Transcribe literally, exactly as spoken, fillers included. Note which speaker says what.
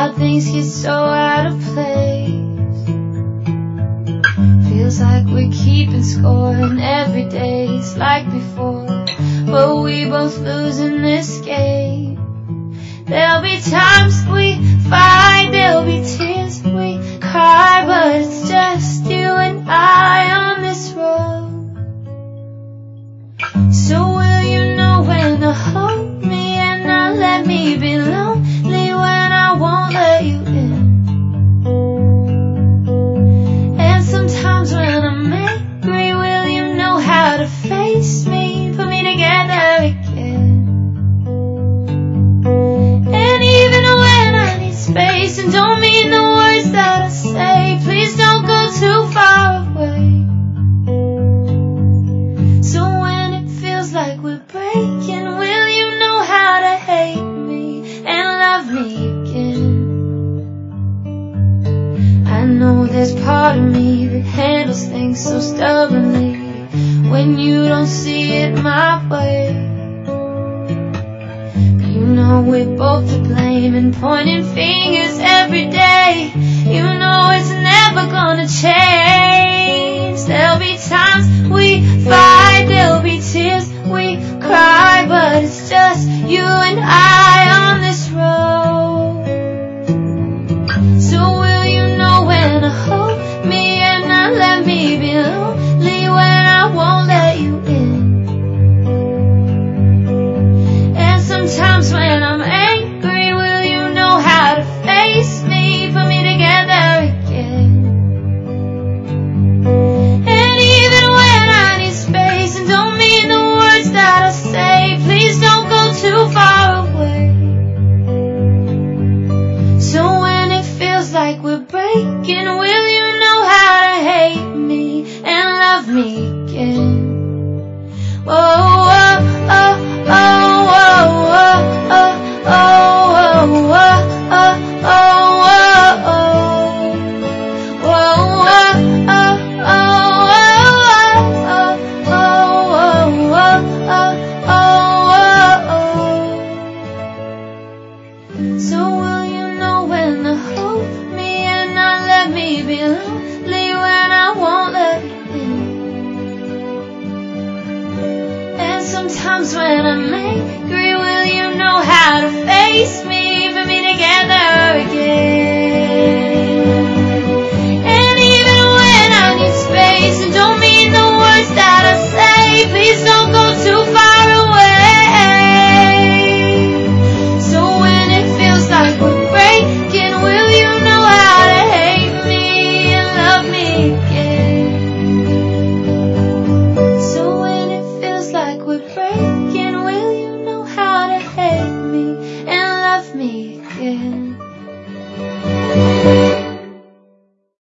Speaker 1: how things get so out of place. Feels like we're keeping score, and every day it's like before, but we both lose in this game. There'll be times we fight, there'll be tears we cry, but it's just you and I on this road. So will you know when to hold me and not let me be lonely when I won't let you in? And sometimes when I'm angry, will you know how to face me, put me together again? And even when I need space and don't mean the words that I say, please don't go too far away. So when it feels like we're breaking, will you know how to hate me and love me again? I know there's part of me that handles things so stubbornly when you don't see it my way. You know we're both to blame and pointing fingers every day. You know it's never gonna change. There'll be times we fight, there'll be tears we cry, but it's just you and I on this road. So will you know when to hold me and not let me be lonely when I won't let you in? And sometimes when I'm angry, will you know how to face me, put me together again? And even when I need space and don't mean the words that I say, please don't go too far away. So when it feels like we're breaking, will you know how to hate me and love me again? Whoa, whoa, oh, oh, whoa, whoa, oh, oh, whoa, whoa, oh, oh, whoa, oh, whoa, whoa, oh, oh, oh, oh. So will you know when to hold me and not let me be lonely when I won't let you in? And sometimes when I'm angry, will you know how to face me, put me together again? And even when I need space and don't mean the words that I say, please don't go too far away. So when it feels like we're breaking, will you know how to hate me and love me again? So when it feels like we're breaking, will you know how to hate me and love me again?